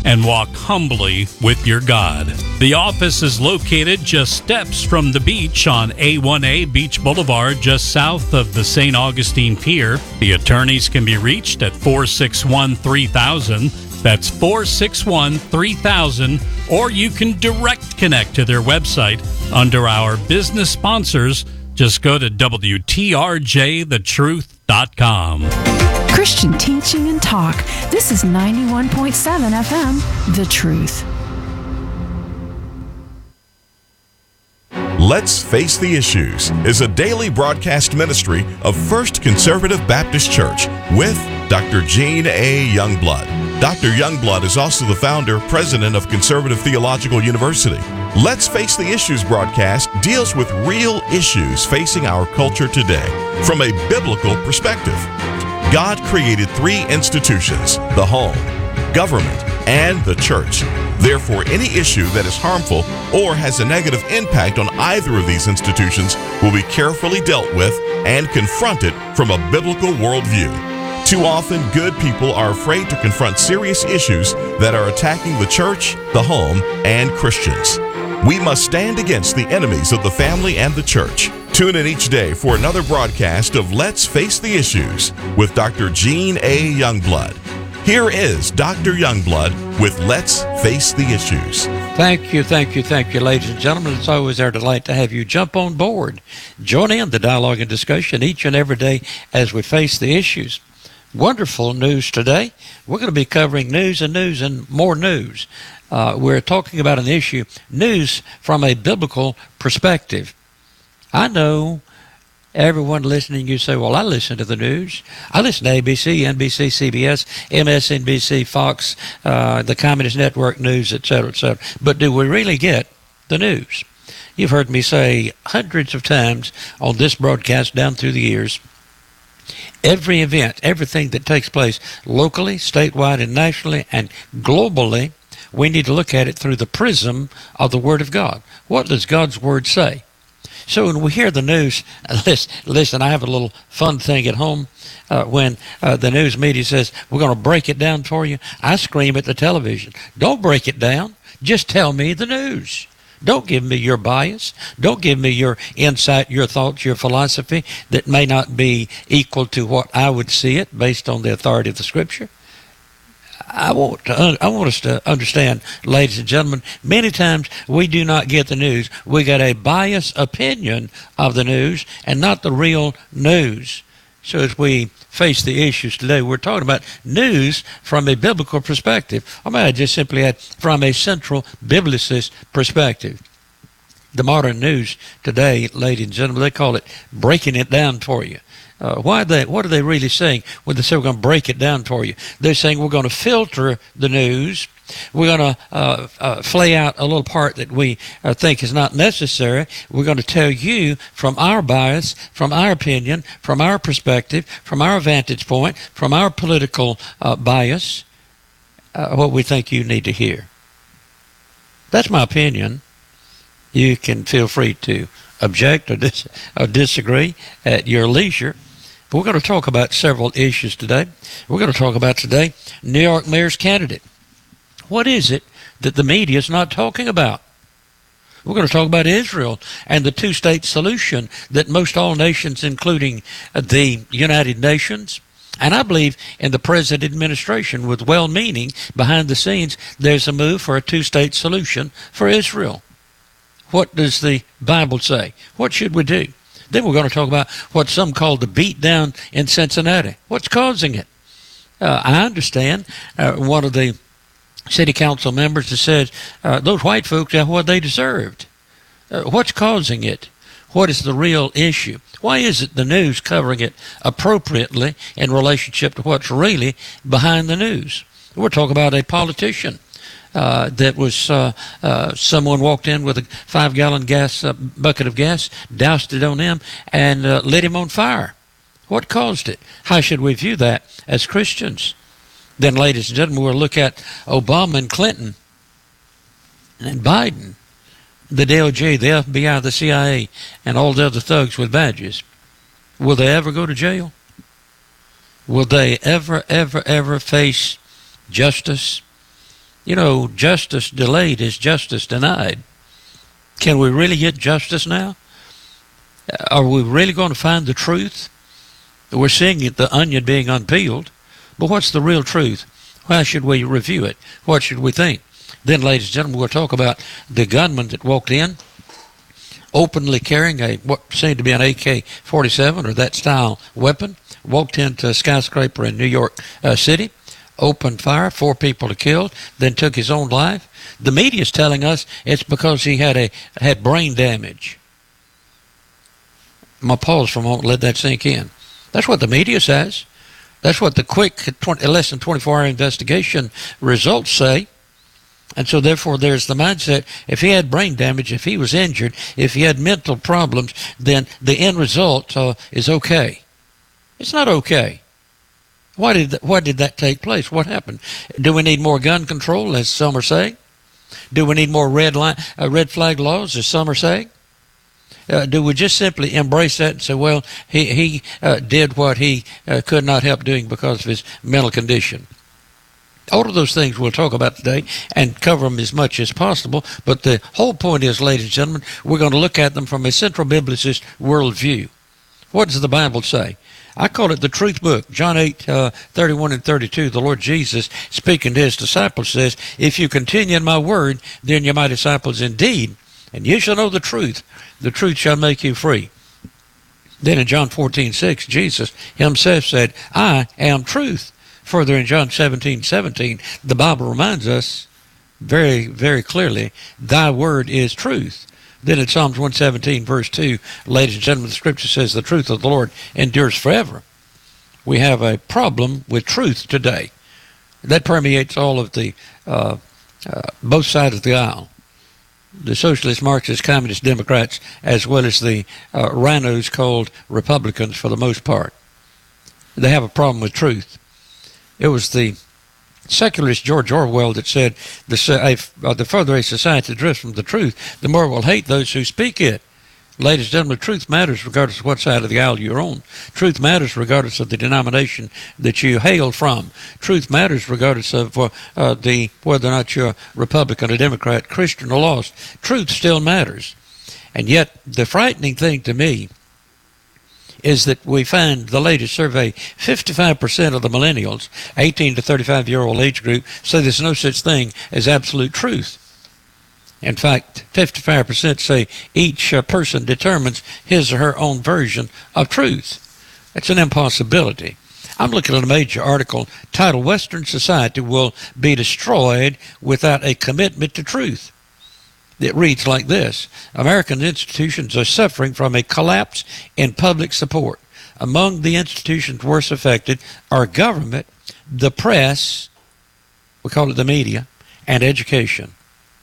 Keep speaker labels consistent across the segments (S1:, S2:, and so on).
S1: and walk humbly with your God. The office is located just steps from the beach on A1A Beach Boulevard, just south of the St. Augustine Pier. The attorneys can be reached at 461-3000. That's 461-3000. Or you can direct connect to their website under our business sponsors. Just go to WTRJTheTruth.com.
S2: Christian teaching and talk. This is 91.7 FM, The Truth.
S3: Let's Face the Issues is a daily broadcast ministry of First Conservative Baptist Church with Dr. Gene A. Youngblood. Dr. Youngblood is also the founder, president of Conservative Theological University. Let's Face the Issues broadcast deals with real issues facing our culture today from a biblical perspective. God created three institutions: the home, government, and the church. Therefore, any issue that is harmful or has a negative impact on either of these institutions will be carefully dealt with and confronted from a biblical worldview. Too often, good people are afraid to confront serious issues that are attacking the church, the home, and Christians. We must stand against the enemies of the family and the church. Tune in each day for another broadcast of Let's Face the Issues with Dr. Gene A. Youngblood. Here is Dr. Youngblood with Let's Face the Issues.
S4: Thank you, ladies and gentlemen. It's always our delight to have you jump on board. Join in the dialogue and discussion each and every day as we face the issues. Wonderful news today. We're going to be covering news and more news. We're talking about an issue, news from a biblical perspective. I know everyone listening, you say, well, I listen to the news. I listen to ABC, NBC, CBS, MSNBC, Fox, the Communist Network News, etc., etc. But do we really get the news? You've heard me say hundreds of times on this broadcast down through the years, every event, everything that takes place locally, statewide, and nationally, and globally, we need to look at it through the prism of the Word of God. What does God's Word say? So when we hear the news, listen, I have a little fun thing at home. When the news media says, we're going to break it down for you, I scream at the television, don't break it down. Just tell me the news. Don't give me your bias. Don't give me your insight, your thoughts, your philosophy that may not be equal to what I would see it based on the authority of the Scripture. I want us to understand, ladies and gentlemen, many times we do not get the news. We get a biased opinion of the news and not the real news. So as we face the issues today, we're talking about news from a biblical perspective. I may just simply add from a central biblicist perspective. The modern news today, ladies and gentlemen, they call it breaking it down for you. What are they really saying when they say we're going to break it down for you? They're saying we're going to filter the news. We're going to flay out a little part that we think is not necessary. We're going to tell you from our bias, from our opinion, from our perspective, from our vantage point, from our political bias, what we think you need to hear. That's my opinion. You can feel free to object or disagree at your leisure. But we're going to talk about several issues today. We're going to talk about today New York mayor's candidate. What is it that the media is not talking about? We're going to talk about Israel and the two-state solution that most all nations, including the United Nations, and I believe in the present administration with well-meaning behind the scenes, there's a move for a two-state solution for Israel. What does the Bible say? What should we do? Then we're going to talk about what some call the beatdown in Cincinnati. What's causing it? I understand one of the city council members has said those white folks got what they deserved. What's causing it? What is the real issue? Why isn't the news covering it appropriately in relationship to what's really behind the news? We're talking about a politician that was someone walked in with a 5-gallon bucket of gas, doused it on him, and lit him on fire. What caused it? How should we view that as Christians? Then, ladies and gentlemen, we'll look at Obama and Clinton and Biden, the DOJ, the FBI, the CIA, and all the other thugs with badges. Will they ever go to jail? Will they ever face justice? You know, justice delayed is justice denied. Can we really get justice now? Are we really going to find the truth? We're seeing the onion being unpeeled, but what's the real truth? How should we review it? What should we think? Then, ladies and gentlemen, we'll talk about the gunman that walked in, openly carrying what seemed to be an AK-47 or that style weapon, walked into a skyscraper in New York City, opened fire, 4 people are killed, then took his own life. The media is telling us it's because he had brain damage. I'm going to pause for a moment, let that sink in. That's what the media says. That's what the quick, less than 24-hour investigation results say. And so, therefore, there's the mindset, if he had brain damage, if he was injured, if he had mental problems, then the end result is okay. It's not okay. Why did that take place? What happened? Do we need more gun control, as some are saying? Do we need more red flag laws, as some are saying? Do we just simply embrace that and say, well, he did what he could not help doing because of his mental condition? All of those things we'll talk about today and cover them as much as possible. But the whole point is, ladies and gentlemen, we're going to look at them from a central biblicist worldview. What does the Bible say? I call it the truth book. John 8:31 and 32, the Lord Jesus, speaking to his disciples, says, if you continue in my word, then you're my disciples indeed, and you shall know the truth shall make you free. Then in John 14:6, Jesus himself said, I am truth. Further in John 17:17, the Bible reminds us very, very clearly, thy word is truth. Then in Psalms 117, verse 2, ladies and gentlemen, the scripture says the truth of the Lord endures forever. We have a problem with truth today. That permeates all of the both sides of the aisle. The socialist, Marxist, communist, Democrats, as well as the rhinos called Republicans for the most part. They have a problem with truth. It was the secularist George Orwell that said, the further a society drifts from the truth, the more it will hate those who speak it. Ladies and gentlemen, truth matters regardless of what side of the aisle you're on. Truth matters regardless of the denomination that you hail from. Truth matters regardless of whether or not you're a Republican, a Democrat, Christian, or lost. Truth still matters. And yet, the frightening thing to me is that we find the latest survey, 55% of the millennials, 18 to 35-year-old age group, say there's no such thing as absolute truth. In fact, 55% say each person determines his or her own version of truth. It's an impossibility. I'm looking at a major article titled, Western Society Will Be Destroyed Without a Commitment to Truth. It reads like this: American institutions are suffering from a collapse in public support. Among the institutions worst affected are government, the press, we call it the media, and education.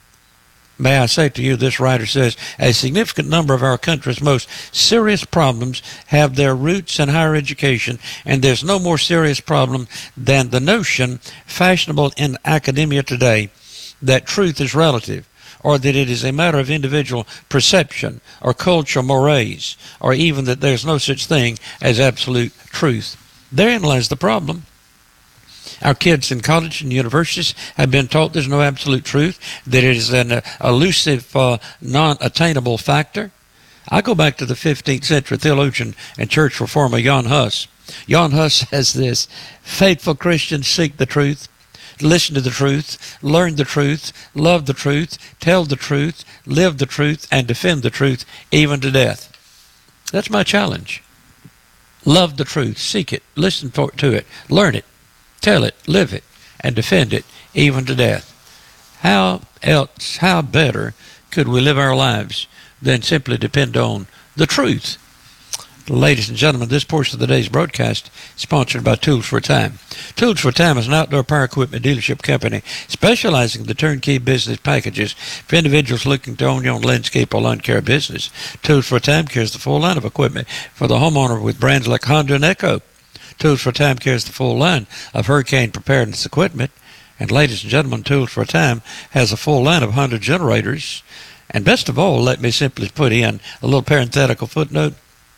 S4: May I say to you, this writer says, a significant number of our country's most serious problems have their roots in higher education, and there's no more serious problem than the notion, fashionable in academia today, that truth is relative, or that it is a matter of individual perception or cultural mores, or even that there's no such thing as absolute truth. Therein lies the problem. Our kids in college and universities have been taught there's no absolute truth, that it is an elusive, non-attainable factor. I go back to the 15th century theologian and church reformer Jan Hus. Jan Hus says this: faithful Christians seek the truth, listen to the truth, learn the truth, love the truth, tell the truth, live the truth, and defend the truth, even to death. That's my challenge. Love the truth, seek it, listen to it, learn it, tell it, live it, and defend it, even to death. How else, how better could we live our lives than simply depend on the truth? Ladies and gentlemen, this portion of the day's broadcast is sponsored by Tools for a Time. Tools for a Time is an outdoor power equipment dealership company specializing in the turnkey business packages for individuals looking to own your own landscape or lawn care business. Tools for a Time carries the full line of equipment for the homeowner with brands like Honda and Echo. Tools for a Time carries the full line of hurricane preparedness equipment. And ladies and gentlemen, Tools for a Time has a full line of Honda generators. And best of all, let me simply put in a little parenthetical footnote.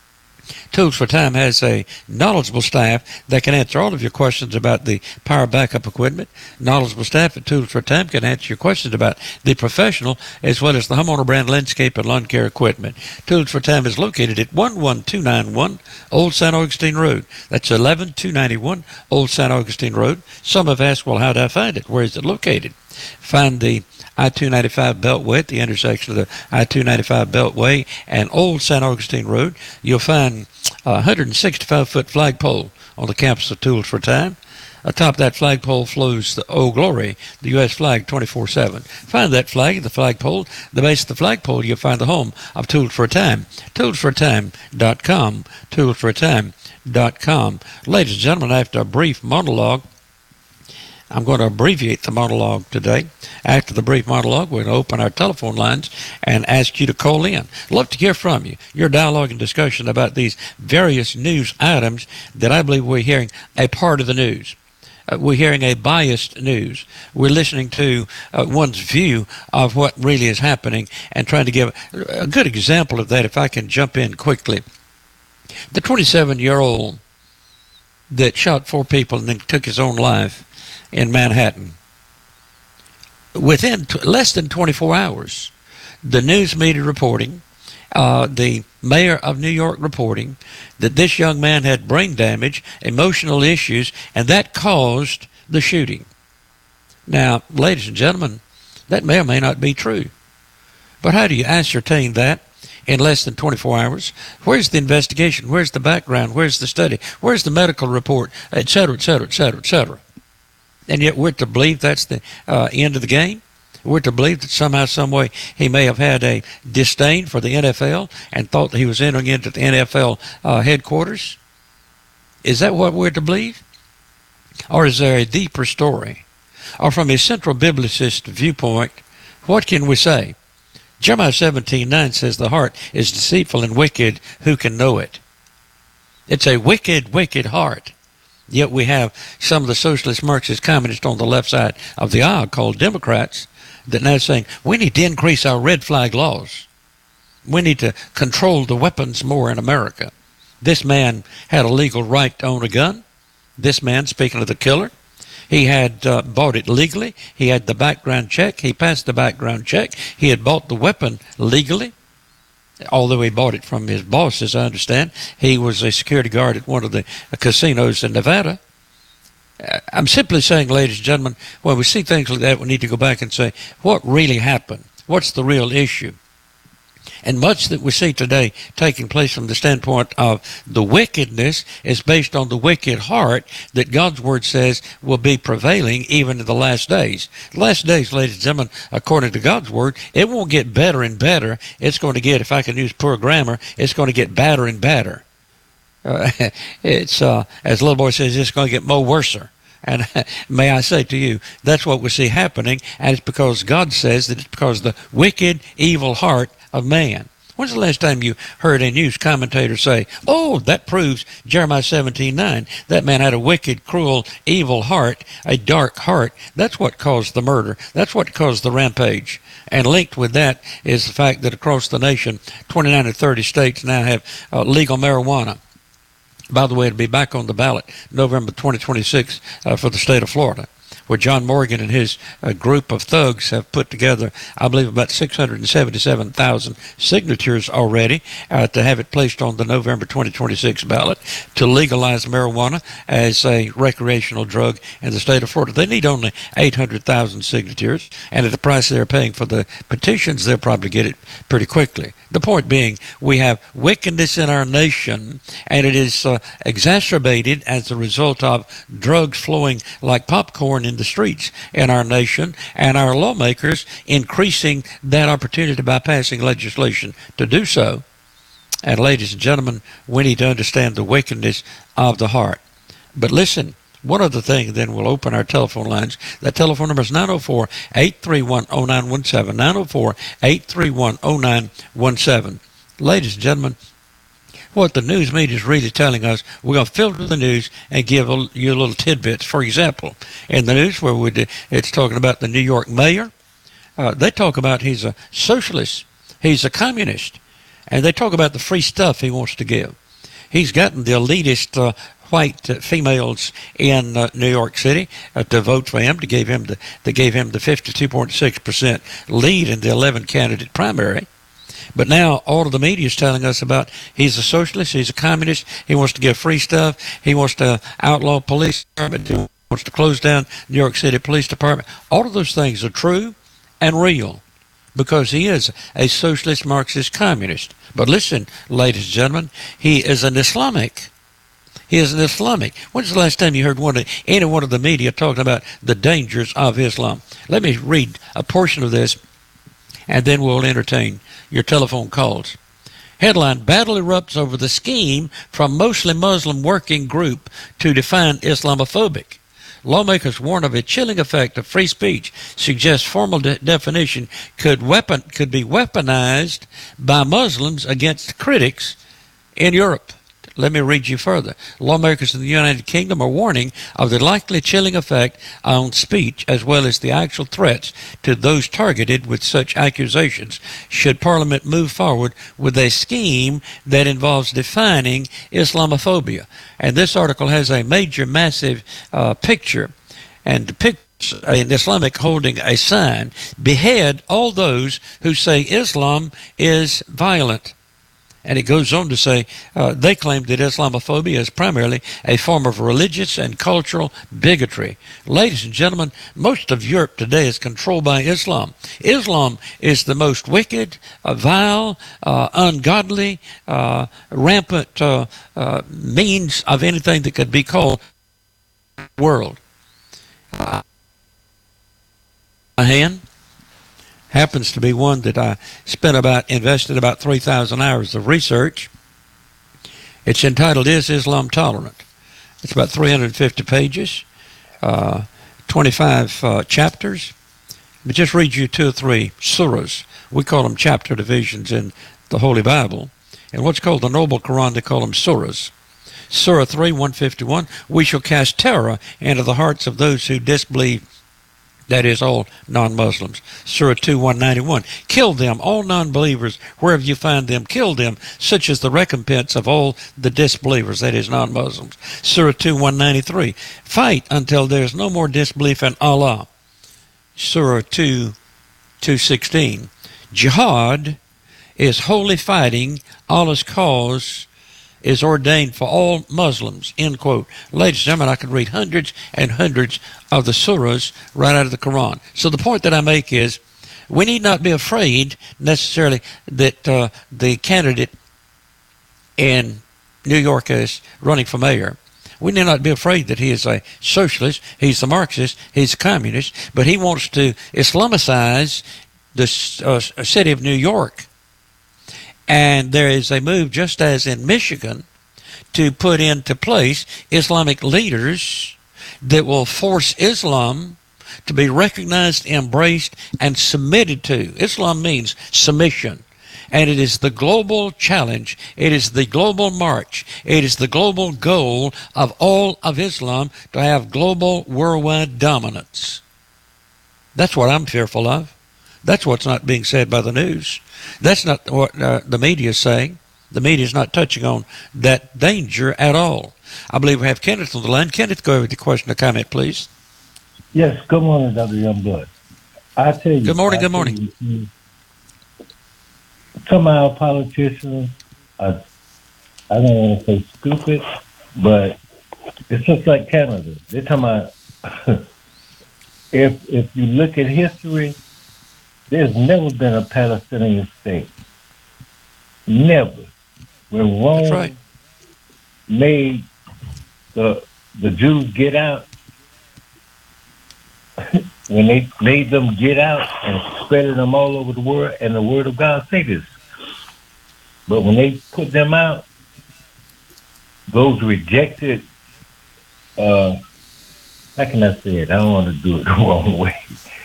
S4: Tools for Time has a knowledgeable staff that can answer all of your questions about the power backup equipment. Knowledgeable staff at Tools for Time can answer your questions about the professional as well as the homeowner brand landscape and lawn care equipment. Tools for Time is located at 11291 Old St. Augustine Road. That's 11291 Old St. Augustine Road. Some have asked, well, how do I find it? Where is it located? Find the I-295 Beltway at the intersection of the I-295 Beltway and Old St. Augustine Road. You'll find a 165-foot flagpole on the campus of Tools for Time. Atop that flagpole flows the Old Glory, the U.S. flag 24/7. Find that flag at the flagpole. The base of the flagpole, you'll find the home of Tools for Time. ToolsForTime.com. ToolsForTime.com. Ladies and gentlemen, after a brief monologue, I'm going to abbreviate the monologue today. After the brief monologue, we're going to open our telephone lines and ask you to call in. Love to hear from you. Your dialogue and discussion about these various news items that I believe we're hearing a part of the news. We're hearing a biased news. We're listening to one's view of what really is happening and trying to give a good example of that, if I can jump in quickly. The 27-year-old that shot 4 people and then took his own life in Manhattan. Within less than 24 hours, the news media reporting, the mayor of New York reporting that this young man had brain damage, emotional issues, and that caused the shooting. Now, ladies and gentlemen, that may or may not be true. But how do you ascertain that in less than 24 hours? Where's the investigation? Where's the background? Where's the study? Where's the medical report? Et cetera, et cetera, et cetera, et cetera. And yet we're to believe that's the end of the game? We're to believe that somehow, some way, he may have had a disdain for the NFL and thought that he was entering into the NFL headquarters? Is that what we're to believe? Or is there a deeper story? Or from a central biblicist viewpoint, what can we say? Jeremiah 17:9 says the heart is deceitful and wicked, who can know it? It's a wicked, wicked heart. Yet we have some of the socialist, Marxist, communists on the left side of the aisle called Democrats that now saying we need to increase our red flag laws. We need to control the weapons more in America. This man had a legal right to own a gun. This man, speaking of the killer, he had bought it legally. He had the background check. He passed the background check. He had bought the weapon legally. Although he bought it from his boss, as I understand. He was a security guard at one of the casinos in Nevada. I'm simply saying, ladies and gentlemen, when we see things like that, we need to go back and say, what really happened? What's the real issue? And much that we see today taking place from the standpoint of the wickedness is based on the wicked heart that God's Word says will be prevailing even in the last days. The last days, ladies and gentlemen, according to God's Word, it won't get better and better. It's going to get, if I can use poor grammar, it's going to get badder and badder. It's, as the little boy says, it's going to get more worser. And may I say to you, that's what we see happening, and it's because God says that it's because of the wicked, evil heart of man. When's the last time you heard a news commentator say, oh, that proves Jeremiah 17:9. That man had a wicked, cruel, evil heart, a dark heart. That's what caused the murder. That's what caused the rampage. And linked with that is the fact that across the nation, 29 or 30 states now have legal marijuana. By the way, it'll be back on the ballot November 2026 for the state of Florida, where John Morgan and his group of thugs have put together, I believe, about 677,000 signatures already to have it placed on the November 2026 ballot to legalize marijuana as a recreational drug in the state of Florida. They need only 800,000 signatures, and at the price they're paying for the petitions, they'll probably get it pretty quickly. The point being, we have wickedness in our nation, and it is exacerbated as a result of drugs flowing like popcorn in the streets in our nation, and our lawmakers increasing that opportunity by passing legislation to do so. And ladies and gentlemen, we need to understand the wickedness of the heart. But listen, one other thing, then we'll open our telephone lines. That telephone number is 904-831-0917, 904-831-0917. Ladies and gentlemen, what the news media is really telling us, we're going to filter the news and give you little tidbits. For example, in the news where it's talking about the New York mayor, they talk about he's a socialist, he's a communist, and they talk about the free stuff he wants to give. He's gotten the elitist white females in New York City to vote for him. They gave him the 52.6% lead in the 11-candidate primary. But now all of the media is telling us about he's a socialist, he's a communist, he wants to give free stuff, he wants to outlaw police department, he wants to close down New York City Police Department. All of those things are true and real because he is a socialist, Marxist, communist. But listen, ladies and gentlemen, he is an Islamic. He is an Islamic. When's the last time you heard any one of the media talking about the dangers of Islam? Let me read a portion of this, and then we'll entertain your telephone calls. Headline: Battle erupts over the scheme from mostly Muslim working group to define Islamophobic. Lawmakers warn of a chilling effect of free speech. Suggests formal definition could be weaponized by Muslims against critics in Europe. Let me read you further. Lawmakers in the United Kingdom are warning of the likely chilling effect on speech as well as the actual threats to those targeted with such accusations should Parliament move forward with a scheme that involves defining Islamophobia. And this article has a massive picture and depicts an Islamic holding a sign: behead all those who say Islam is violent. And it goes on to say they claim that Islamophobia is primarily a form of religious and cultural bigotry. Ladies and gentlemen, most of Europe today is controlled by Islam. Islam is the most wicked, vile, ungodly, rampant means of anything that could be called world. My hand happens to be one that I invested about 3,000 hours of research. It's entitled, Is Islam Tolerant? It's about 350 pages, 25 chapters. But just read you 2 or 3 surahs. We call them chapter divisions in the Holy Bible. And what's called the Noble Quran, they call them surahs. Surah 3, 151, we shall cast terror into the hearts of those who disbelieve, that is, all non-Muslims. Surah 2, 191. Kill them, all non-believers, wherever you find them. Kill them, such as the recompense of all the disbelievers, that is, non-Muslims. Surah 2, 193. Fight until there is no more disbelief in Allah. Surah 2, 216. Jihad is holy fighting. Allah's cause is ordained for all Muslims, end quote. Ladies and gentlemen, I could read hundreds and hundreds of the surahs right out of the Quran. So the point that I make is we need not be afraid necessarily that the candidate in New York is running for mayor. We need not be afraid that he is a socialist, he's a Marxist, he's a communist, but he wants to Islamicize the city of New York. And there is a move, just as in Michigan, to put into place Islamic leaders that will force Islam to be recognized, embraced, and submitted to. Islam means submission. And it is the global challenge. It is the global march. It is the global goal of all of Islam to have global worldwide dominance. That's what I'm fearful of. That's what's not being said by the news. That's not what the media is saying. The media is not touching on that danger at all. I believe we have Kenneth on the line. Kenneth, go ahead with the question or comment, please.
S5: Yes, good morning, Dr. Youngblood. I tell you.
S4: Good morning.
S5: Some of our politicians, I don't want to say stupid, but it's just like Canada. They're talking about, if you look at history, there's never been a Palestinian state. Never. When Rome made the Jews get out, when they made them get out and spreaded them all over the world, and the Word of God say this. But when they put them out, those rejected, how can I say it? I don't want to do it the wrong way.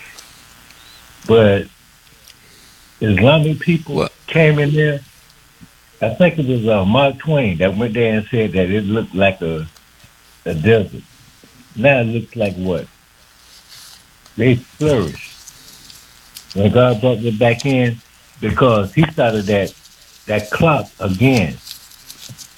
S5: But Islamic people came in there. I think it was Mark Twain that went there and said that it looked like a desert. Now it looks like what? They flourished. When God brought them back in, because he started that clock again.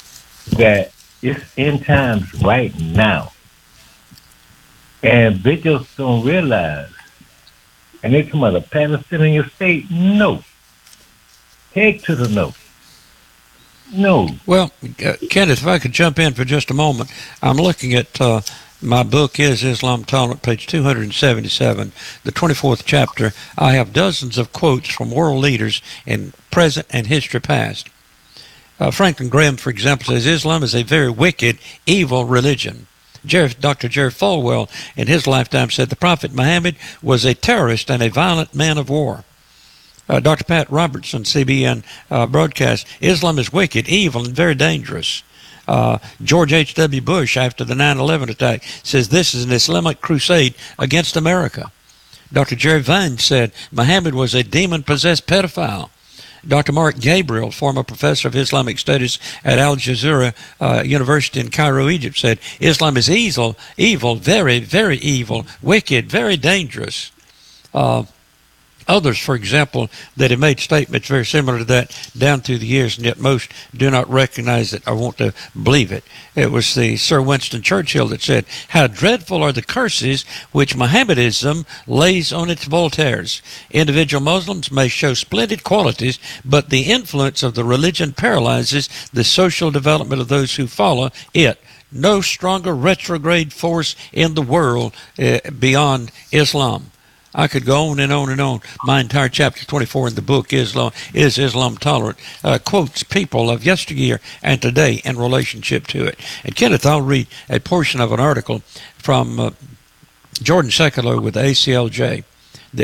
S5: that it's end times right now. And they just don't realize. And they come out of Palestinian state? No. Heck to the no. No.
S4: Well, Kenneth, if I could jump in for just a moment, I'm looking at my book, Is Islam Tolerant, page 277, the 24th chapter. I have dozens of quotes from world leaders in present and history past. Franklin Graham, for example, says Islam is a very wicked, evil religion. Dr. Jerry Falwell, in his lifetime, said the Prophet Muhammad was a terrorist and a violent man of war. Dr. Pat Robertson, CBN broadcast, Islam is wicked, evil, and very dangerous. George H.W. Bush, after the 9/11 attack, says this is an Islamic crusade against America. Dr. Jerry Vine said Muhammad was a demon-possessed pedophile. Dr. Mark Gabriel, former professor of Islamic studies at Al Jazeera University in Cairo, Egypt, said Islam is evil, very, very evil, wicked, very dangerous. Others, for example, that have made statements very similar to that down through the years, and yet most do not recognize it or want to believe it. It was the Sir Winston Churchill that said, how dreadful are the curses which Mohammedanism lays on its Voltaires. Individual Muslims may show splendid qualities, but the influence of the religion paralyzes the social development of those who follow it. No stronger retrograde force in the world beyond Islam. I could go on and on and on. My entire chapter 24 in the book, Is Islam Tolerant, quotes people of yesteryear and today in relationship to it. And Kenneth, I'll read a portion of an article from Jordan Sekulow with ACLJ that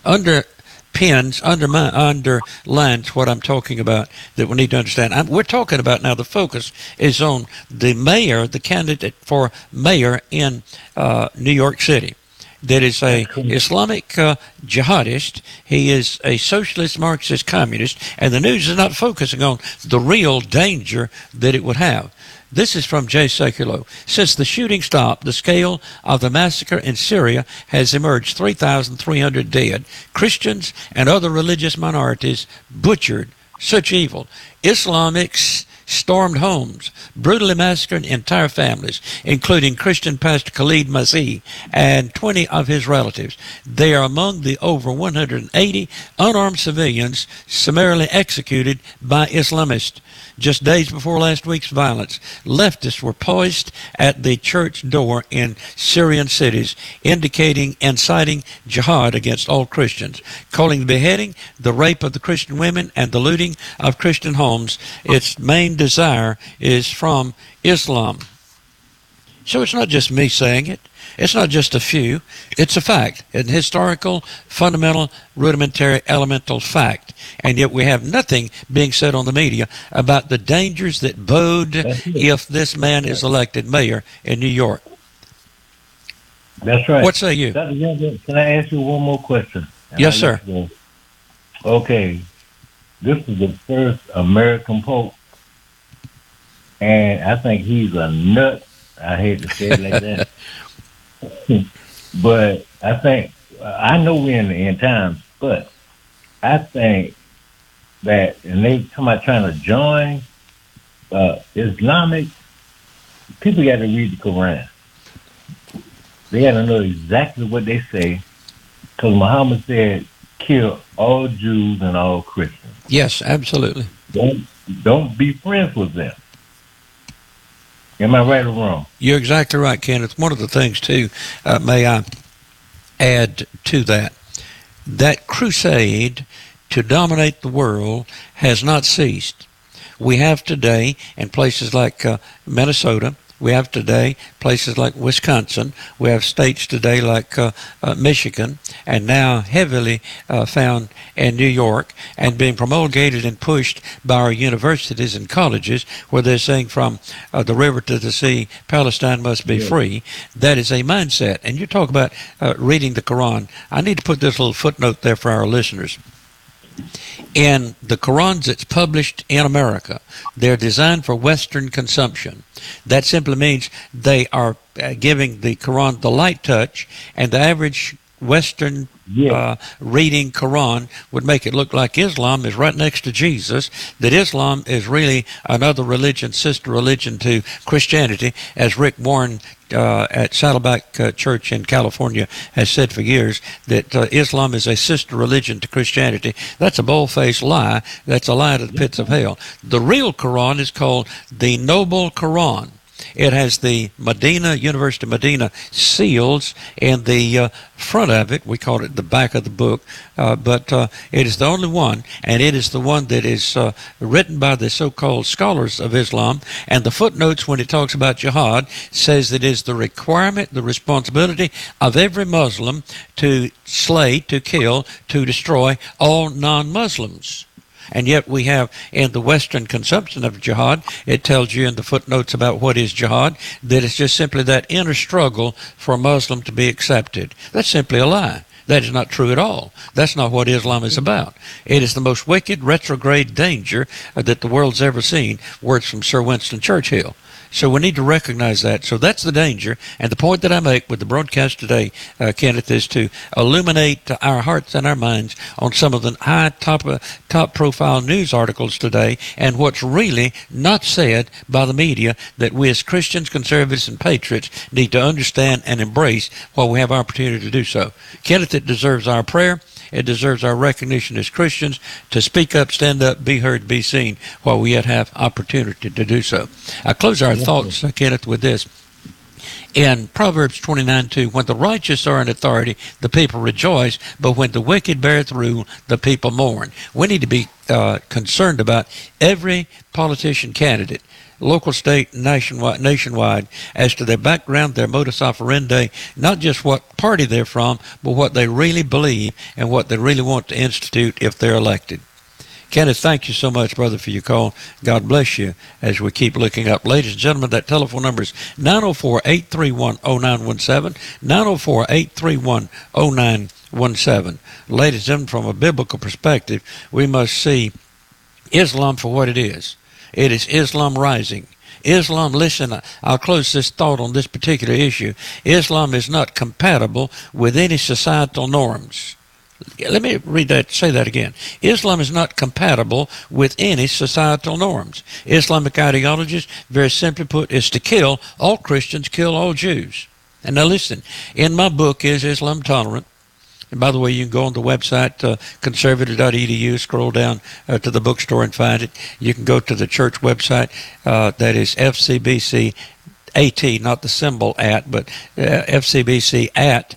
S4: underlines what I'm talking about that we need to understand. We're talking about now, the focus is on the mayor, the candidate for mayor in New York City. That is a Islamic jihadist. He is a socialist, Marxist, communist, and the news is not focusing on the real danger that it would have. This is from Jay Sekulow. Since the shooting stopped, the scale of the massacre in Syria has emerged: 3,300 dead, Christians and other religious minorities butchered. Such evil. Islamics stormed homes, brutally massacred entire families, including Christian pastor Khalid Masih and 20 of his relatives. They are among the over 180 unarmed civilians summarily executed by Islamists. Just days before last week's violence, leftists were poised at the church door in Syrian cities, inciting jihad against all Christians, calling the beheading, the rape of the Christian women, and the looting of Christian homes its main desire is from Islam. So it's not just me saying it. It's not just a few. It's a fact, an historical, fundamental, rudimentary, elemental fact. And yet we have nothing being said on the media about the dangers that bode if this man is elected mayor in New York.
S5: That's right.
S4: What say you?
S5: Dr. Young, can I ask you one more question?
S4: Yes, sir.
S5: Okay. This is the first American Pope, and I think he's a nut. I hate to say it like that. But I think, I know we're in the end times, but I think that, and they come out trying to join Islamic, people got to read the Quran. They got to know exactly what they say, because Muhammad said, kill all Jews and all Christians.
S4: Yes, absolutely.
S5: Don't be friends with them. Am I right or wrong?
S4: You're exactly right, Kenneth. One of the things, too, may I add to that, that crusade to dominate the world has not ceased. We have today, in places like Minnesota, we have today places like Wisconsin, we have states today like Michigan, and now heavily found in New York, and being promulgated and pushed by our universities and colleges, where they're saying from the river to the sea, Palestine must be free. That is a mindset. And you talk about reading the Quran. I need to put this little footnote there for our listeners. In the Qurans that's published in America, they're designed for Western consumption. That simply means they are giving the Quran the light touch, and the average Western reading Quran would make it look like Islam is right next to Jesus, that Islam is really another religion, sister religion to Christianity, as Rick Warren at Saddleback Church in California has said for years, that Islam is a sister religion to Christianity. That's a bold-faced lie. That's a lie to the pits of hell. The real Quran is called the Noble Quran. It has the University of Medina seals in the front of it. We call it the back of the book, but it is the only one, and it is the one that is written by the so-called scholars of Islam. And the footnotes, when it talks about jihad, says that it is the requirement, the responsibility of every Muslim to slay, to kill, to destroy all non-Muslims. And yet we have in the Western consumption of jihad, it tells you in the footnotes about what is jihad, that it's just simply that inner struggle for a Muslim to be accepted. That's simply a lie. That is not true at all. That's not what Islam is about. It is the most wicked, retrograde danger that the world's ever seen. Words from Sir Winston Churchill. So we need to recognize that. So that's the danger. And the point that I make with the broadcast today, Kenneth, is to illuminate our hearts and our minds on some of the high top profile news articles today and what's really not said by the media that we as Christians, conservatives, and patriots need to understand and embrace while we have opportunity to do so. Kenneth, it deserves our prayer. It deserves our recognition as Christians to speak up, stand up, be heard, be seen while we yet have opportunity to do so. I close our thoughts, Kenneth, with this. In Proverbs 29:2, when the righteous are in authority, the people rejoice, but when the wicked beareth rule, the people mourn. We need to be concerned about every politician candidate, local, state, nationwide, as to their background, their modus operandi, not just what party they're from, but what they really believe and what they really want to institute if they're elected. Kenneth, thank you so much, brother, for your call. God bless you as we keep looking up. Ladies and gentlemen, that telephone number is 904-831-0917, 904-831-0917. Ladies and gentlemen, from a biblical perspective, we must see Islam for what it is. It is Islam rising. Islam, listen, I'll close this thought on this particular issue. Islam is not compatible with any societal norms. Let me say that again. Islam is not compatible with any societal norms. Islamic ideologies, very simply put, is to kill all Christians, kill all Jews. And now listen, in my book, Is Islam Tolerant? And by the way, you can go on the website, conservative.edu, scroll down to the bookstore and find it. You can go to the church website, that is FCBC AT, not the symbol at, but FCBC at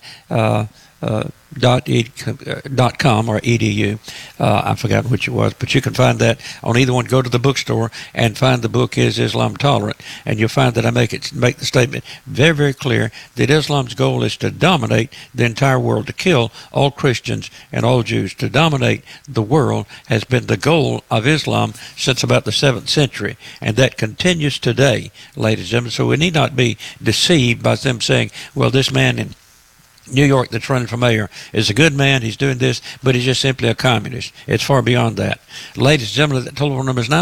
S4: .com or edu. I forgot which it was, but you can find that on either one. Go to the bookstore and find the book Is Islam Tolerant, and you'll find that I make the statement very, very clear that Islam's goal is to dominate the entire world, to kill all Christians and all Jews. To dominate the world has been the goal of Islam since about the 7th century, and that continues today, ladies and gentlemen. So we need not be deceived by them saying, well, this man in New York that's running for mayor is a good man, he's doing this, but he's just simply a communist. It's far beyond that. Ladies and gentlemen, the telephone number is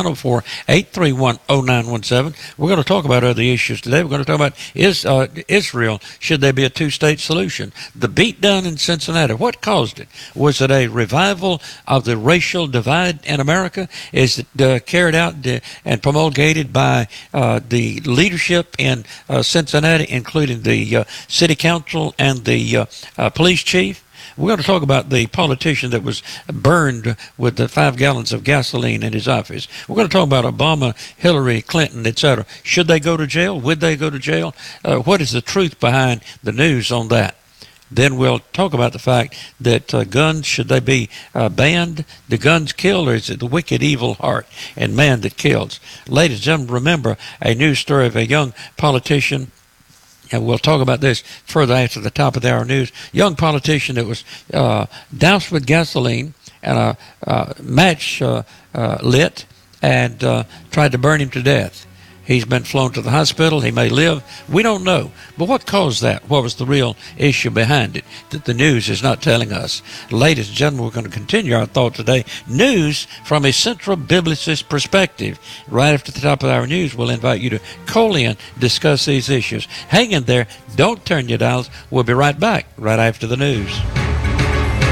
S4: 904-831-0917. We're going to talk about other issues today. We're going to talk about Israel. Should there be a two-state solution? The beatdown in Cincinnati, what caused it? Was it a revival of the racial divide in America? Is it carried out and promulgated by the leadership in Cincinnati, including the city council and the police chief? We're going to talk about the politician that was burned with the 5 gallons of gasoline in his office. We're going to talk about Obama, Hillary Clinton, etc. Should they go to jail? Would they go to jail? What is the truth behind the news on that? Then we'll talk about the fact that guns, should they be banned? Do guns kill, or is it the wicked, evil heart and man that kills? Ladies and gentlemen, remember a news story of a young politician, and we'll talk about this further after the top of the hour news. Young politician that was doused with gasoline and a match lit and tried to burn him to death. He's been flown to the hospital. He may live. We don't know. But what caused that? What was the real issue behind it that the news is not telling us? Ladies and gentlemen, we're going to continue our thought today. News from a central biblicist perspective. Right after the top of our news, we'll invite you to call in, discuss these issues. Hang in there. Don't turn your dials. We'll be right back right after the news.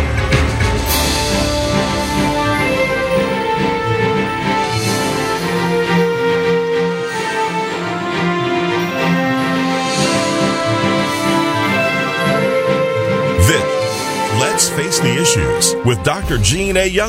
S3: with Dr. Gene A. Young.